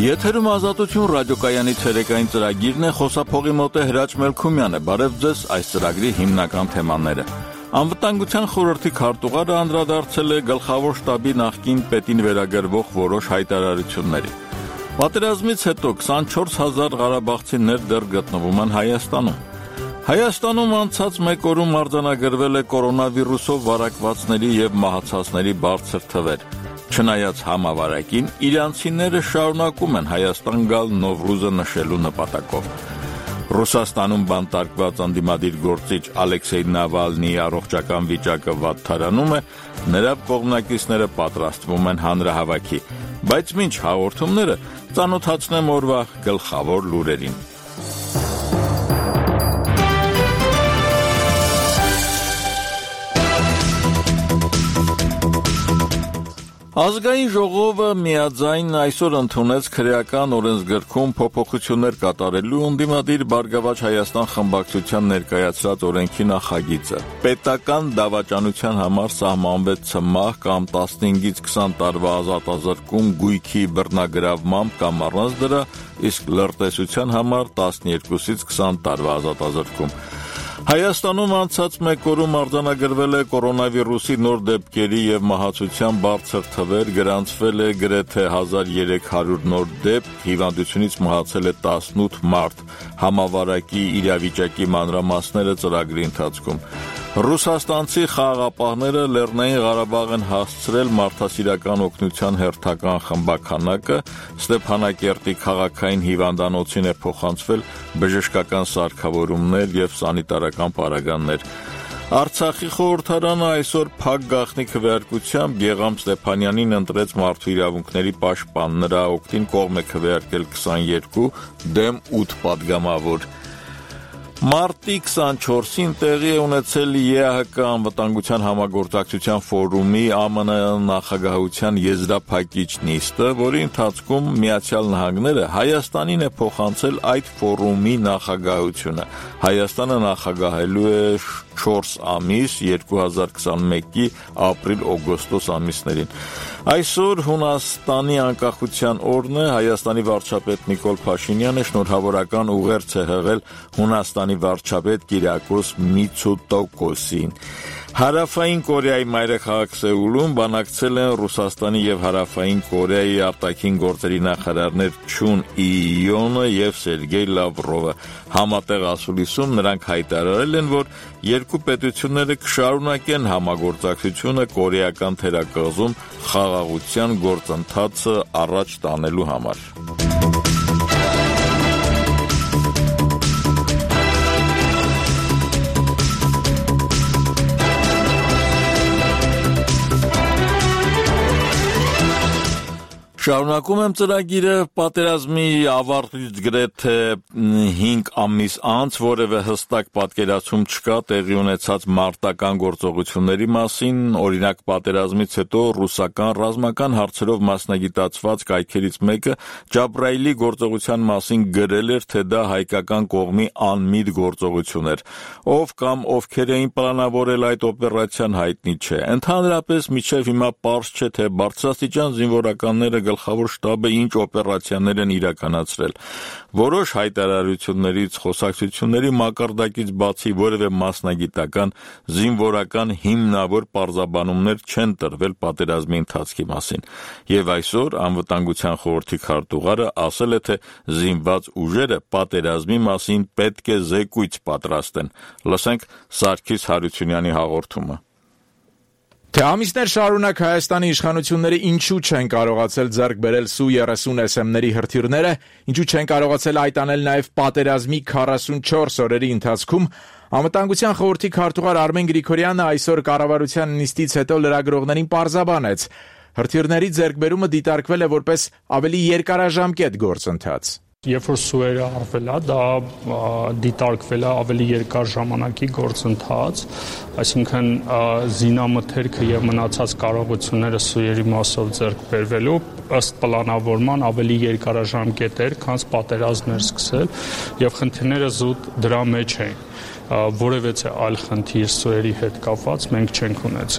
Եթերում ազատություն ռադիոկայանի ցերեկային ծրագիրն է, խոսափողի մոտ է Հրաչ Մելքումյանը, բարև ձեզ այս ծրագրի հիմնական թեմաները։ Անվտանգության խորհրդի քարտուղարը անդրադարձել է գլխավոր շտաբի նախկին պետին վերագրվող որոշ հայտարարությունների։ Պատերազմից հետո 24,000 ղարաբաղցիներ դեռ գտնվում են Հայաստանում։ Հայաստանում անցած մեկ օրում արձանագրվել է կորոնավիրուսով վարակվածների և մահացածների բարձր թվեր։ Չնայած համավարակին, իրանցիները շարունակում են Հայաստան գալ Նովրուզը նշելու նպատակով։ Ռուսաստանում բանտարկված ընդդիմադիր գործիչ Ալեքսեյ Նավալնիի առողջական վիճակը վատթարանում է, նրա կողմնակիցները պատրաստվում են հանրահավաքի, բայց մինչ հաղորդումները ծանոթացնեմ օրվա գլխավոր լուրերին։ Ազգային ժողովը միաձայն այսօր ընդունեց քրեական օրենսգրքում փոփոխություններ կատարելու ընդդիմադիր Բարգավաճ Հայաստան խմբակցության ներկայացրած օրենքի նախագիծը։ Պետական դավաճանության համար սահմանվեց ցմահ կամ 15-ից 20 տարվա ազատազրկում գույքի բռնագրավմամբ կամ առանց դրա, իսկ լրտեսության համար 12-ից 20 տարվա ազատազրկում։ Հայաստանում անցած մեկ օրում արձանագրվել է կորոնավիրուսի նոր դեպքերի և մահացության բարձր թվեր, գրանցվել է գրեթե 1300 նոր դեպք, հիվանդությունից մահացել է 18 մարդ, համավարակի իրավիճակի մանրամասները ծրագրի ընթացքում։ Ռուսաստանցի խաղաղապահները Լեռնային Ղարաբաղ են հասցրել մարդասիրական օգնության հերթական խմբաքանակը, Ստեփանակերտի քաղաքային հիվանդանոցին է փոխանցվել բժշկական սարքավորումներ և սանիտարական պարագաներ։ Արցախի խորհրդարանը այսօր փակ գաղտնի քվեարկությամբ Գեգամ Ստեփանյանին ընտրեց մարդու իրավունքների պաշտպան, նրա օգտին կողմ է քվեարկել 22, դեմ 8 падգամավոր։ Մարտի 24-ին տեղի է ունեցել ԵԱՀԿ անվտանգության համագործակցության ֆորումի ԱՄՆ նախագահության եզրափակիչ նիստը, որի ընթացքում Միացյալ Նահանգները Հայաստանին է փոխանցել այդ ֆորումի նախագահությունը։ Հայաստանը նախագահելու է 4 ամիս 2021-ի ապրիլ-օգոստոս ամիսներին։ Այսօր Հունաստանի անկախության օրն է, Հայաստանի վարչապետ Նիկոլ Փաշինյանը շնորհավորական ուղերձ է հղել Հունաստանի վարչապետ Կիրակոս Միցոտոկոսին։ Հարավային Կորեայի մայրաքաղաք Սեուլում բանակցել են Ռուսաստանի և Հարավային Կորեայի արտաքին գործերի նախարարներ Չուն Ի-յոնը և Սերգեյ Լավրովը։ Համատեղ ասուլիսում նրանք հայտարարել են, որ երկու պետությունները կշարունակեն համագործակցությունը կորեական թերակղզում խաղաղության գործընթացը առաջ տանելու համար։ Շարունակում եմ ծրագիրը պատերազմի ավարտից գրեթե 5 ամիս անց որևէ հստակ պատկերացում չկա տեղի ունեցած մարտական գործողությունների մասին, օրինակ պատերազմից հետո ռուսական ռազմական հարցերով մասնագիտացված կայքերից մեկը Ջաբրայիլի գործողության մասին գրել էր, թե դա հայկական կողմի անմիտ գործողություն էր։ Ով կամ ովքեր էին պլանավորել այդ օպերացիան հայտնի չէ։ Ընդհանրապես մինչև հիմա պարզ չէ, թե բարձրաստիճան զինվորականները գլխավոր շտաբը ինչ օպերացիաներ են իրականացրել։ Որոշ հայտարարություններից, խոսակցությունների մակարդակից բացի որևէ մասնագիտական զինվորական հիմնավոր պարզաբանումներ չեն տրվել պատերազմի ընթացքի մասին։ Եվ այսօր անվտանգության խորհրդի քարտուղարը ասել է, թե զինված ուժերը պատերազմի մասին պետք է զեկույց պատրաստեն։ Լսենք Սարգիս Հարությունյանի հաղորդումը։ Թե ամիսներ շարունակ Հայաստանի իշխանությունները ինչու չեն կարողացել ձեռք բերել Su-30 SM-ների հրթիռները, ինչու չեն կարողացել այդ անել նաև պատերազմի 44 օրերի ընթացքում, Անվտանգության խորհրդի քարտուղար Արմեն Գրիգորյանը այսօր կառավարության նիստից հետո լրագրողներին պարզաբանեց. հրթիռների ձեռքբերումը դիտարկվել է որպես ավելի երկարաժամկետ գործընթաց։ Երբ որ սուերը արվել է, դա դիտարկվել է ավելի երկար ժամանակի գործընթաց, այսինքն զինամթերքը եւ մնացած կարողությունները սուերի մասով ձեռք բերվելու ըստ պլանավորման ավելի երկարաժամկետ էր, քան պատերազմներ սկսել եւ խնդիրները զուտ դրա մեջ էին։ Որևէ այլ խնդիր սուերի հետ կապված մենք չենք ունեցել։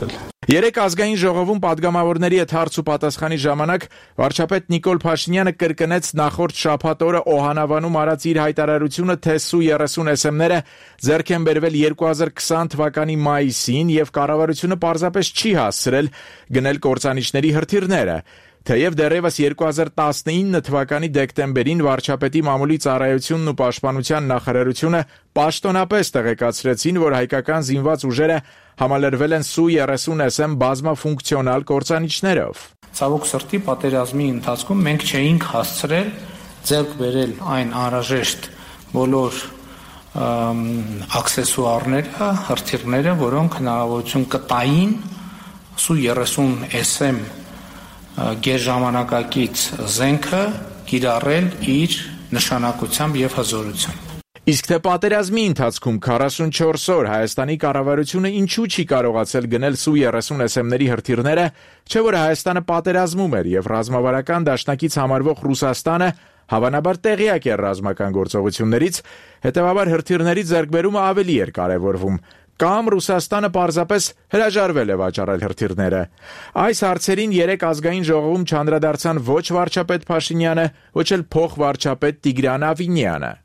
Երեկ ազգային ժողովում падգամավորների հետ հարց ու պատասխանի ժամանակ վարչապետ Նիկոլ Փաշինյանը կրկնեց նախորդ շաբաթ օրը Օհանավանում արած իր հայտարարությունը, թե Su-30 SM-ները ձեռք են բերվել 2020 թվականի մայիսին եւ կառավարությունը պարզապես չի հասցրել գնել կործանիչների հրթիռները։ Թեև դեռևս 2019 թվականի դեկտեմբերին վարչապետի մամուլի ծառայությունն ու պաշտպանության նախարարությունը պաշտոնապես տեղեկացրեցին, որ հայկական զինված ուժերը համալրվել են Su-30 SM բազմաֆունկցիոնալ կործանիչներով։ Ցավոք սրտի պատերազմի ընթացքում մենք չէինք հասցրել ձեռք բերել այն անհրաժեշտ բոլոր աքսեսուարները, հրթիռները, որոնք հնարավորություն կտային Su-30 SM գերժամանակակից զենքը կիրառել իր նշանակությամբ եւ հզորությամբ։ Իսկ թե պատերազմի ընթացքում 44 օր Հայաստանի կառավարությունը ինչու չի կարողացել գնել Su-30 SM-ների հրթիռները, չէ՞ որ Հայաստանը պատերազմում էր եւ ռազմավարական դաշնակից համարվող Ռուսաստանը հավանաբար տեղյակ էր ռազմական գործողություններից, հետեւաբար հրթիռների ձեռքբերումը ավելի էր կարևորվում։ Կամ Ռուսաստանը պարզապես հրաժարվել է վաճառել հրթիռները։ Այս հարցերին երեկ ազգային ժողովում չանդրադարձան ոչ վարչապետ Փաշինյանը, ոչ էլ փոխվարչապետ Տիգրան Ավինյանը։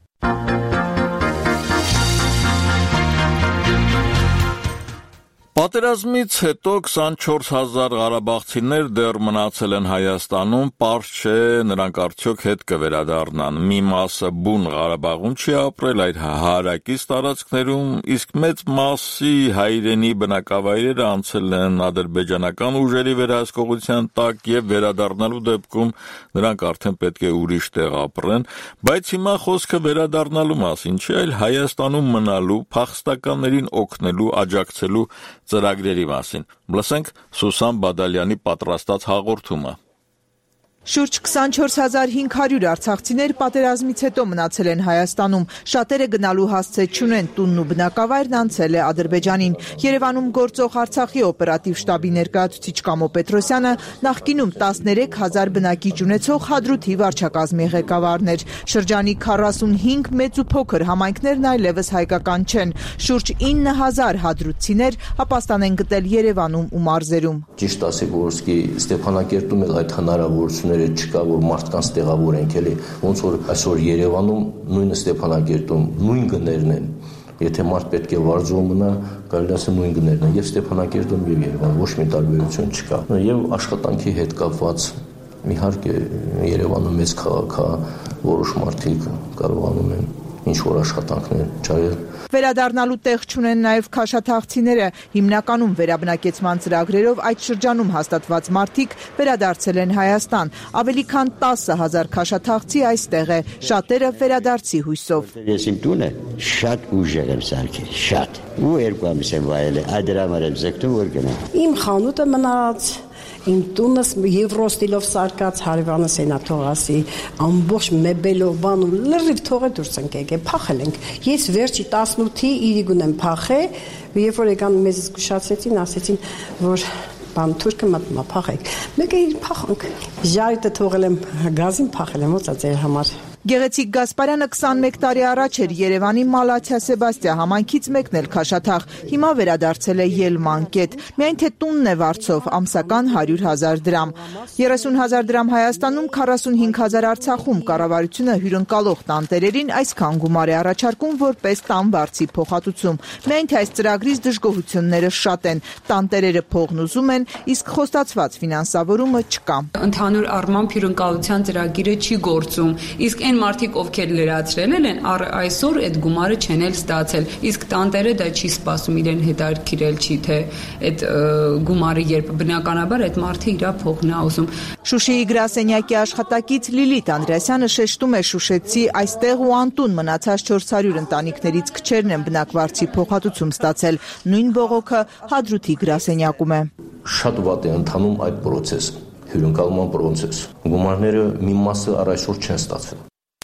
Պատերազմից հետո 24,000 ղարաբաղցիներ դեռ մնացել են Հայաստանում, պարզ չէ նրանք արդյոք հետ կվերադառնան։ Մի մասը բուն Ղարաբաղում չի ապրել, այլ հարակից տարածքներում, իսկ մեծ մասի հայրենի բնակավայրերը անցել են ադրբեջանական ուժերի վերահսկողության տակ եւ վերադառնալու դեպքում նրանք արդեն պետք է ուրիշ տեղ ապրեն, բայց հիմա խոսքը վերադառնալու մասին չէ, այլ Հայաստանում մնալու, փախստականներին օգնելու, աջակցելու ծրագրերի մասին։ Լսենք Սուսան Բադալյանի պատրաստած հաղորդումը։ Շուրջ 24500 արցախցիներ պատերազմից հետո մնացել են Հայաստանում։ Շատերը գնալու հասցե չունեն, տունն ու բնակավայրն անցել է Ադրբեջանին։ Երևանում գործող Արցախի օպերատիվ շտաբի ներկայացուցիչ Կամո Պետրոսյանը նախկինում 13000 բնակիչ ունեցող Հադրութի վարչակազմի ղեկավարն էր։ Շրջանի 45 մեծ ու փոքր համայնքներն այլևս հայկական չեն։ Շուրջ 9000 հադրութցիներ ապաստան են գտել Երևանում ու մարզերում։ Ճիշտ ասեք, Որսկի Ստեփանակերտում էլ այդ հնարավորությունները չկա, որ մարդկանց տեղավորենք, էլի ոնց որ այսօր Երևանում նույնը Ստեփանակերտում նույն գներն են։ Եթե մարդ պետք է վարձում մնա, կարելի ասել նույն գներն են, եւ Ստեփանակերտում եւ Երևան ոչ մի տարբերություն չկա։ Եվ աշխատանքի հետ կապված իհարկե Երևանում մեծ քաղաք է, որոշ մարդիկ կարողանում են ինչ-որ աշխատանքներ ճարել։ Վերադառնալու տեղ չունեն նաև քաշաթաղցիները։ Հիմնականում վերաբնակեցման ծրագրերով այդ շրջանում հաստատված մարդիկ վերադարձել են Հայաստան։ Ավելի քան 10,000 քաշաթաղցի այստեղ է, շատերը վերադարձի հույսով։ Ես իմ տունը շատ ուժեղ եմ սարքել, շատ։ Ու 2 ամիս եմ վայել, այդ դրա համար եմ ձգտում, որ գնամ։ Իմ խանութը մնաց, իմ տունս եվրոստիլով սարկած հարևանը սենաթողասի, ամբողջ մեբելով բանում լրիվ թողե դուրս ենք եկել, փախել ենք։ Ես վերջի 18-ի իրիգուն եմ փախել, երբ որ եկան մեզ զգուշացրեցին, ասեցին, որ բան թուրքը մտնում է փախեք։ Մեկը իր փախանք։ Ժարիտը թողել եմ գազին, փախել եմ, ո՞նց է ձեր համար։ Գեղեցիկ Գասպարյանը 21 տարի առաջ էր Երևանի Մալաթիա Սեբաստիա համայնքից մեկն էլ քաշաթաղ, հիմա վերադարձել է Ելման կետ, միայն թե տունն է վարձով, ամսական 100,000 դրամ, 30,000 դրամ Հայաստանում, 45,000 Արցախում, կառավարությունը հյուրընկալող տանտերերին այսքան գումար է առաջարկում որպես տան վարձի փոխհատուցում, միայն թե այս ծրագրից դժգոհությունները շատ են, տանտերերը փողն ուզում են, իսկ խոստացված ֆինանսավորումը չկա։ Ընդհանուր առմամբ հյուրընկալության ծրագիրը չի գործում, իսկ այն մարդիկ, ովքեր լրացրել են, այսօր այդ գումարը չեն էլ ստացել, իսկ տանտերը դա չի սպասում, իրեն հետաքրքրել չի, թե այդ գումարը երբ բնականաբար այդ մարդը իր փողն է ուզում։ Շուշիի գրասենյակի աշխատակից Լիլիթ Անդրեասյանը շեշտում է շուշեցի այստեղ ու անտուն մնացած 400 ընտանիքներից քչերն են բնակվարձի փոխհատուցում ստացել, նույն բողոքը Հադրութի գրասենյակում է։ Շատ վատ է ընթանում այդ process-ը, հյուրընկալման process։ Գումարները մի մասը առ այսօր չեն ստացվել։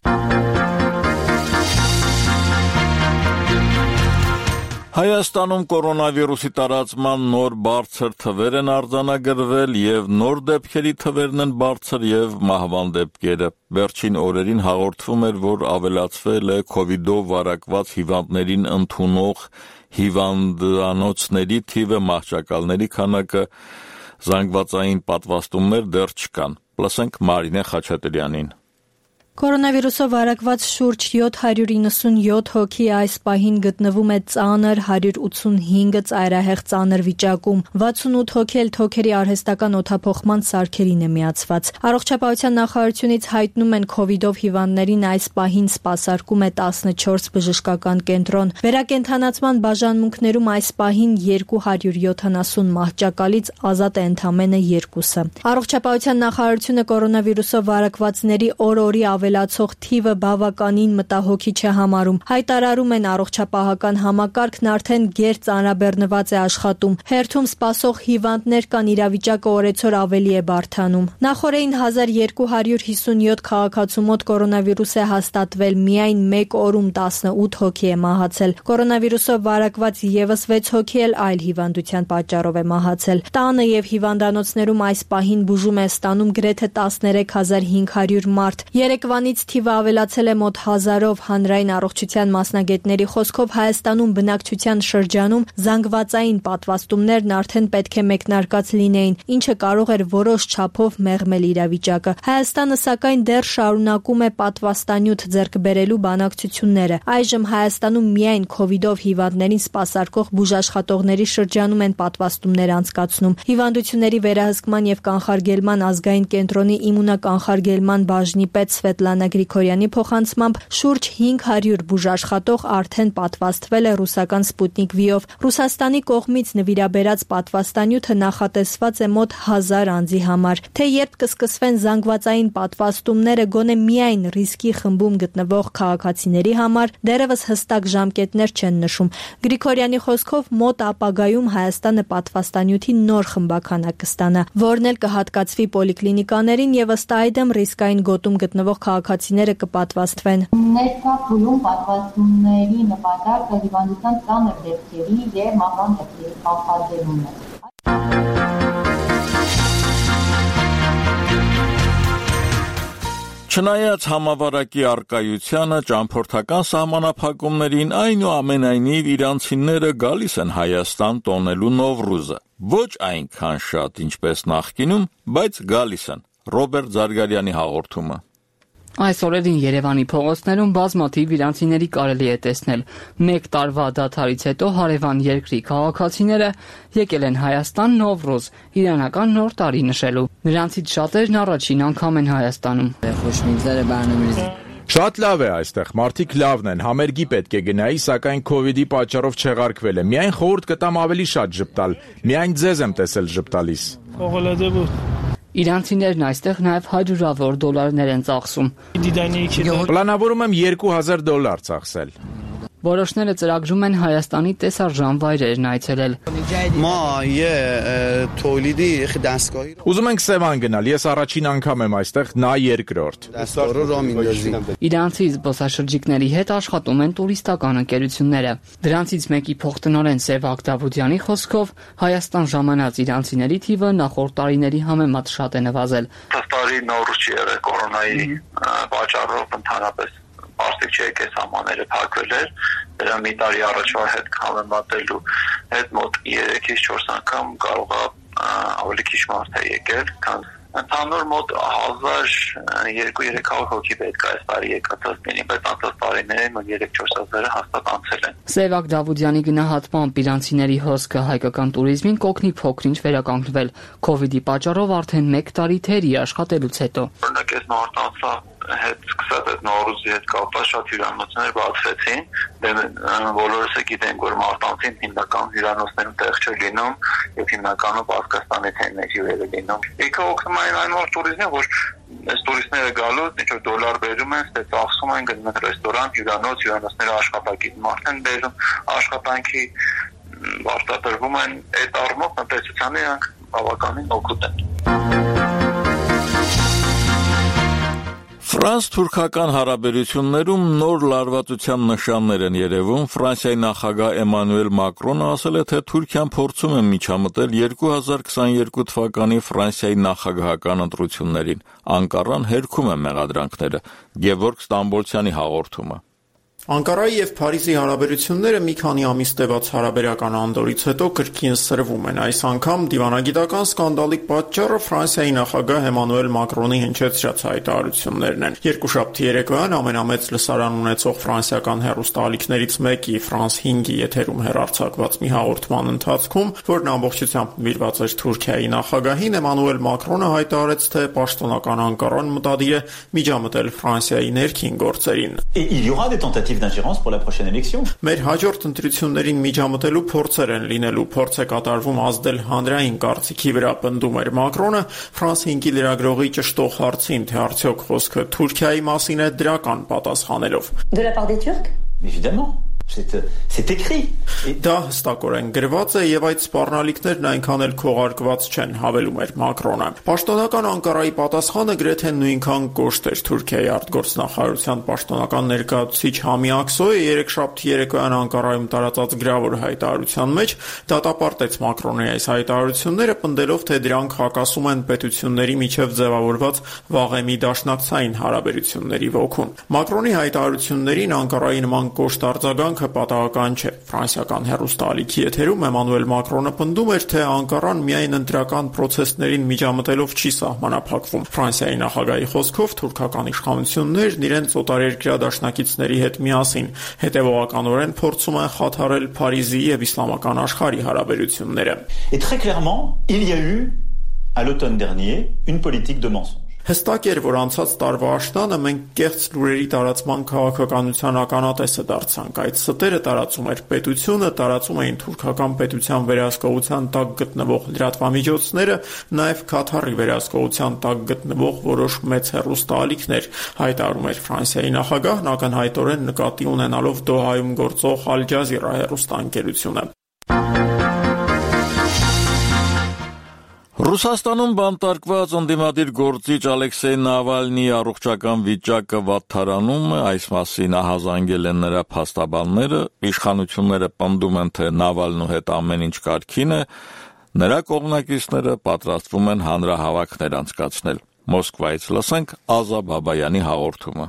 Հայաստանում կորոնավիրուսի տարածման նոր բարձր թվեր են արձանագրվել եւ նոր դեպքերի թվերն են բարձր եւ մահվան դեպքերը։ Վերջին օրերին հաղորդվում էր, որ ավելացվել է COVID-ով վարակված հիվանդներին ընդունող հիվանդանոցների թիվը, մահճակալների քանակը, զանգվածային պատվաստումներ դեռ չկան։ Լսենք Մարինե Խաչատրյանին։ Կորոնավիրուսով վարակված շուրջ 797 հոգի այս պահին գտնվում է ծանր, 185-ը ծայրահեղ ծանր վիճակում, 68 հոգի էլ թոքերի արհեստական օդափոխման սարքերին է միացված։ Առողջապահության նախարարությունից հայտնում են քովիդով հիվանդներին այս պահին սպասարկում է 14 բժշկական կենտրոն։ Վերակենդանացման բաժանմունքներում այս պահին 270 մահճակալից ազատ է ընդամենը 2-ը։ Առողջապահության նախարարությունը կորոնավիրուսով վարակվածների օր-օրի ավելացող թիվը բավականին մտահոգիչ է համարում։ Հայտարարում են առողջապահական համակարգն արդեն գերծանրաբեռնված է աշխատում։ Հերթում սպասող հիվանդներ կան, իրավիճակը օրեցօր ավելի է բարդանում։ Նախորդին 1257 քաղաքացու մոտ կորոնավիրուս է հաստատվել, միայն մեկ օրում 18 հոգի է մահացել։ Կորոնավիրուսով վարակված եւս 6 հոգի էլ այլ հիվանդության պատճառով է մահացել։ Տանը եւ հիվանդանոցներում այս պահին բուժում է ստանում գրեթե 13500 մարդ։ Երեկվանից թիվը ավելացել է մոտ 1000-ով։ Հանրային առողջության մասնագետների խոսքով Հայաստանում բնակչության շրջանում զանգվածային պատվաստումներն արդեն պետք է մեկնարկած լինեին, ինչը կարող էր որոշ չափով մեղմել իրավիճակը։ Հայաստանը սակայն դեռ շարունակում է պատվաստանյութ ձեռք բերելու բանակցությունները։ Այժմ Հայաստանում միայն քովիդով հիվանդներին սպասարկող բուժաշխատողների շրջանում են պատվաստումներ անցկացնում։ Հիվանդությունների վերահսկման եւ կանխարգելման ազգային կենտրոնի իմունականխարգելման բաժնի պետ Սվետլանա Գրիգորյանի փոխանցմամբ շուրջ 500 բուժաշխատող արդեն պատվաստվել է ռուսական Սպուտնիկ V-ով։ Ռուսաստանի կողմից նվիրաբերած պատվաստանյութը նախատեսված է մոտ 1000 անձի համար։ Թե երբ կսկսվեն զանգվածային պատվաստումները գոնե միայն ռիսկի խմբում գտնվող քաղաքացիների համար, դեռևս հստակ ժամկետներ չեն նշում։ Գրիգորյանի խոսքով մոտ ապագայում Հայաստանը պատվաստանյութի նոր խմբականակ կստանա, որն էլ կհատկացվի պոլիկլինիկաներին եւ ըստ այդմ ռիսկային գոտում գտնվող քաղաքացիները կպատվաստվեն։ Ներկա փուլում պատվաստումների նպատակը հիվանդության ծանր դեպքերի եւ մահվան դեպքերի կանխարգելումն է։ Չնայած համավարակի առկայությանը, ճամփորդական սահմանափակումներին, այնուամենայնիվ իրանցիները գալիս են Հայաստան տոնելու Նովրուզը։ Ոչ այնքան շատ, ինչպես նախկինում, բայց գալիս են։ Ռոբերտ Զարգարյանի հաղորդումը։ Այս օրերին Երևանի փողոցներում բազմաթիվ իրանցիների կարելի է տեսնել։ Մեկ տարվա դադարից հետո հարևան երկրի քաղաքացիները եկել են Հայաստան Նովրուզ, իրանական նոր տարի նշելու։ Նրանցից շատերն առաջին անգամ են Հայաստանում։ Շատ լավ է այստեղ, մարդիկ լավն են, համերգի պետք է գնայի, սակայն քովիդի պատճառով չեղարկվել է։ Միայն խորհուրդ կտամ ավելի շատ ժպտալ, միայն ձեզ եմ տեսել ժպտալիս։ Իրանցիներն այստեղ նաև $100 դոլարներ են ծախսում։ Պլանավորում եմ $2000 ծախսել։ Որոշները ծրագրում են Հայաստանի տեսարժան վայրերն այցելել։ Ուզում ենք Սևան գնալ, ես առաջին անգամ եմ այստեղ, նա երկրորդ։ Իրանցի զբոսաշրջիկների հետ աշխատում են տուրիստական ընկերությունները։ Դրանցից մեկի փոխտնօրեն Սևակ Դավուդյանի խոսքով Հայաստան ժամանած իրանցիների թիվը նախորդ տարիների համեմատ շատ է նվազել։ Տարի նորից չի եղել կորոնայի պատճառով ընդհանրապես Պարսիկ չի եկել սահմանները փակվել էր, դրա մի տարի առաջվա հետ համեմատելու հետ մոտ 3-ից 4 անգամ կարող է ավելի քիչ մարդ է եկել, քան ընդհանուր մոտ 1200-300 հոգի պետք է այս տարի եկածած լինի, բայց անցած տարիներին մոտ 3-4 հազարը հաստատ անցել են։ Սևակ Դավուդյանի գնահատմամբ իրանցիների հոսքը հայկական туриզմին կօգնի փոքր-ինչ վերականգնվել քովիդի պատճառով արդեն 1 տարի թերի աշխատելուց հետո։ Օրինակ այս նորտանցա հետ սկսած այդ նորուզի հետ կապված շատ հյուրանոցներ բացվեցին, բոլորս գիտենք, որ մարտանցին հիմնական հյուրանոցներում տեղ չէ լինում եւ հիմնականում Պարսկաստանից են մեր հյուրերը լինում։ Իքը օգնում են այն որ туриզմին, որ այս туриստները գալուց ինչ որ դոլար բերում են, ստե ծախսում են գնում ռեստորան, հյուրանոցները աշխատակից մարդ են բերում, աշխատանքի վարձատրվում են, այդ առումով տնտեսությանը իրանք բավականին օգուտ են։ Ֆրանս-թուրքական հարաբերություններում նոր լարվածության նշաններ են երևում։ Ֆրանսիայի նախագահ Էմանուել Մակրոնը ասել է, թե Թուրքիան փորձում է միջամտել 2022 թվականի Ֆրանսիայի նախագահական ընտրություններին։ Անկառան հերքում է մեղադրանքները։ Գևորգ Ստամբոլցյանի հաղորդումը։ Անկարայի եւ Փարիզի հարաբերությունները մի քանի ամիս տևած հարաբերական անդորից հետո կրկին սրվում են։ Այս անգամ դիվանագիտական սկանդալի պատճառը Ֆրանսիայի նախագահ Էմանուել Մակրոնի հնչեցրած հայտարարություններն են։ Երկուշաբթի երեկոյան ամենամեծ լսարան ունեցող ֆրանսիական հեռուստաալիքներից մեկի France 5-ի եթերում հեռարձակված մի հաղորդման ընթացքում, որն ամբողջությամբ նվիրված էր Թուրքիայի նախագահին, Էմանուել Մակրոնը հայտարարեց, թե պաշտոնական Անկարան մտադիր է միջամտել Ֆրանսիայի ներքին գործերին։ D'ingérence pour la prochaine élection. Մեր հաջորդ ընտրություններին միջամտելու փորձեր են լինելու, փորձ է կատարվում ազդել հանրային կարծիքի վրա, պնդում էր Մակրոնը France 5-ի լրագրողի ճշտող հարցին, թե արդյոք խոսքը Թուրքիայի մասին է դրական պատասխանելով։ De la part des Turcs? Évidemment. C'est écrit. Դա հստակորեն գրված է եւ այդ սպառնալիքներն այնքան էլ քողարկված չեն, հավելում էր Մակրոնը։ Պաշտոնական Անկարայի պատասխանը գրեթե նույնքան կոշտ էր։ Թուրքիայի արտգործնախարարության պաշտոնական ներկայացուցիչ Համի Աքսոյը երեքշաբթի երեկոյան Անկարայում տարածած գրավոր հայտարարության մեջ դատապարտեց Մակրոնի այս հայտարարությունները, պնդելով, թե դրանք հակասում են պետությունների միջև ձևավորված վաղեմի դաշնակցային հարաբերությունների ոգուն։ Մակրոնի հայտարարություններին Անկարայի նման կոշտ արձագանք պատահական չէ։ Ֆրանսիական հեռուստաալիքի եթերում Էմանուել Մակրոնը պնդում էր, թե Անկարան միայն ընտրական procesներին միջամտելով չի սահմանափակվում։ Ֆրանսիայի նախագահի խոսքով թուրքական իշխանություններն իրենց օտարերկրյա դաշնակիցների հետ միասին հետևողականորեն փորձում են խաթարել Փարիզի եւ իսլամական աշխարհի հարաբերությունները։ Et très clairement, il y a eu à l'automne dernier une politique de mensonge. Հստակ էր, որ անցած տարվա աշնանը մենք կեղծ լուրերի տարածման քաղաքականության ականատեսը դարձանք։ Այդ ստերը տարածում էր պետությունը, տարածում էին թուրքական պետության վերահսկողության տակ գտնվող լրատվամիջոցները, նաև Քաթարի վերահսկողության տակ գտնվող որոշ մեծ հեռուստաալիքներ, հայտարարում էր Ֆրանսիայի նախագահն, ակնհայտորեն նկատի ունենալով Դոհայում գործող Al Jazeera հեռուստաընկերությունը։ Ռուսաստանում բանտարկված ընդդիմադիր գործիչ Ալեքսեյ Նավալնիի առողջական վիճակը վատթարանում է, այս մասին ահազանգել են նրա փաստաբանները, իշխանությունները պնդում են, թե Նավալնու հետ ամեն ինչ կարգին է, նրա կողմնակիցները պատրաստվում են հանրահավաքներ անցկացնել։ Մոսկվայից լսենք Ազա Բաբայանի հաղորդումը։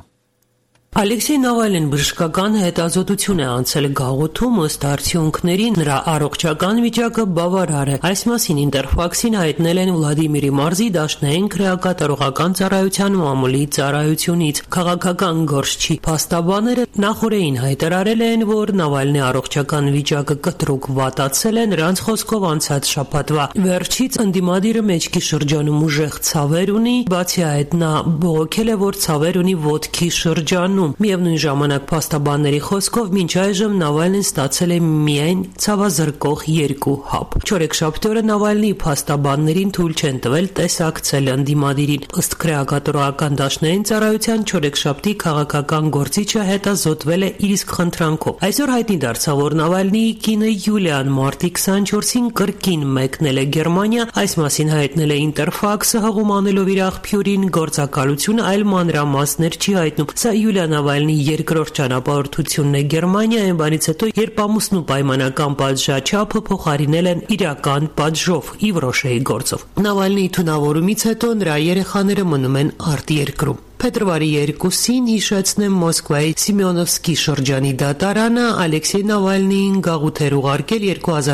Ալեքսեյ Նավալնին բժշկական հետազոտություն է անցել գաղութում, ըստ արդյունքների նրա առողջական վիճակը բավարար է։ Այս մասին Ինտերֆաքսին հայտնել են Վլադիմիրի մարզի դաշնային քրեակատարողական ծառայության մամուլի ծառայությունից։ Քաղաքական գործչի փաստաբանները նախորդին հայտարարել են, որ Նավալնի առողջական վիճակը կտրուկ վատացել է, նրանց խոսքով անցած շաբաթվա վերջից ընդդիմադիրը մեջքի շրջանում ուժեղ ցավեր ունի, բացի այդ նա բողոքել է, որ ցավեր ունի ոտքի շրջանում։ Միևնույն ժամանակ փաստաբանների խոսքով մինչ այժմ Նավալնին ստացել է միայն ցավազրկող 2 հապ։ Չորեքշաբթի օրը Նավալնիի փաստաբաններին թույլ չեն տվել տեսակցել ընդդիմադիրին։ Ըստ քրեակատարողական դաշնային ծառայության չորեքշաբթի քաղաքական գործիչը հետազոտվել է իր իսկ խնդրանքով։ Այսօր հայտնի դարձավ, որ Նավալնիի կինը Յուլիան մարտի 24-ին կրկին մեկնել է Գերմանիա, այս մասին հայտնել է Ինտերֆաքսը, հղումանելով իր աղբյուրին, գործակալությունը այլ մանրամասներ չի հայտնում։ Սա Յուլիան Նավալնիի երկրորդ ճանապարհորդությունն է Գերմանիա, այն բանից հետո, երբ ամուսնու պայմանական պատժաչափը փոխարինել են իրական պատժով՝ Իվրոշեի գործով։ Նավալնիի թունավորումից հետո նրա երեխաները մնում են արտերկրում։ Փետրվարի 2-ին հիշեցնեմ Մոսկվայի Սիմեոնովսկի շրջանի դատարանը Ալեքսեյ Նավալնիին գաղութ էր ուղարկել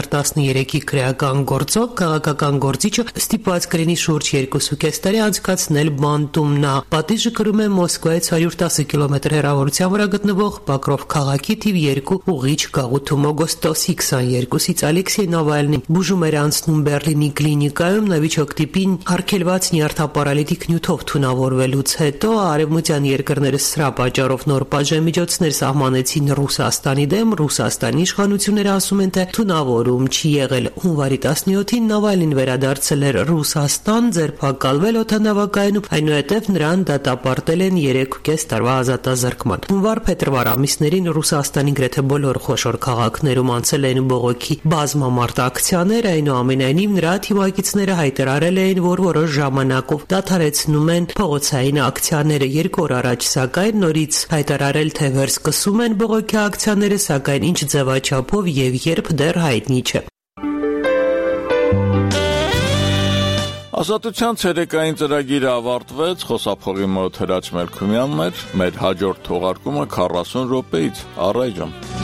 2013-ի քրեական գործով, քաղաքական գործիչը ստիպված կլինի շուրջ 2.5 տարի անցկացնել բանտում։ Նա պատիժը կրում է Մոսկվայից 110 կիլոմետր հեռավորության վրա գտնվող Պոկրով քաղաքի թիվ 2 ուղիչ գաղութում։ Օգոստոսի 22-ից Ալեքսեյ Նավալնին բուժում էր անցնում Բերլինի կլինիկայում նավիճոկ տիպին արգելված նյարդապարալիտիկ նյութով թունավորվելուց հետո արևմտյան երկրները սրա պատճառով նոր պատժամիջոցներ սահմանեցին Ռուսաստանի դեմ։ Ռուսաստանի իշխանությունները ասում են, թե թունավորում չի եղել։ Հունվարի 17-ին Նավալնին վերադարձել էր Ռուսաստան, ձերբակալվել օդանավակայանում, այնուհետև նրան դատապարտել են 3.5 տարվա ազատազրկման։ Հունվար-փետրվար ամիսներին Ռուսաստանի գրեթե բոլոր խոշոր քաղաքներում անցել են բողոքի բազմամարդ ակցիաներ, այնուամենայնիվ նրա թիմակիցները հայտարարել էին, որ որոշ ժամանակով դադարեցնում են փողոցային ակցիաները։ 2 օր առաջ սակայն նորից հայտարարել, թե վերսկսում են բողոքի ակցիաները, սակայն ինչ ձևաչափով եւ երբ դեռ հայտնի չէ։ Ազատության ցերեկային ծրագիրը ավարտվեց, խոսափողի մոտ Հրաչ Մելքումյանն էր, մեր հաջորդ թողարկումը 40 րոպեից առայժմ։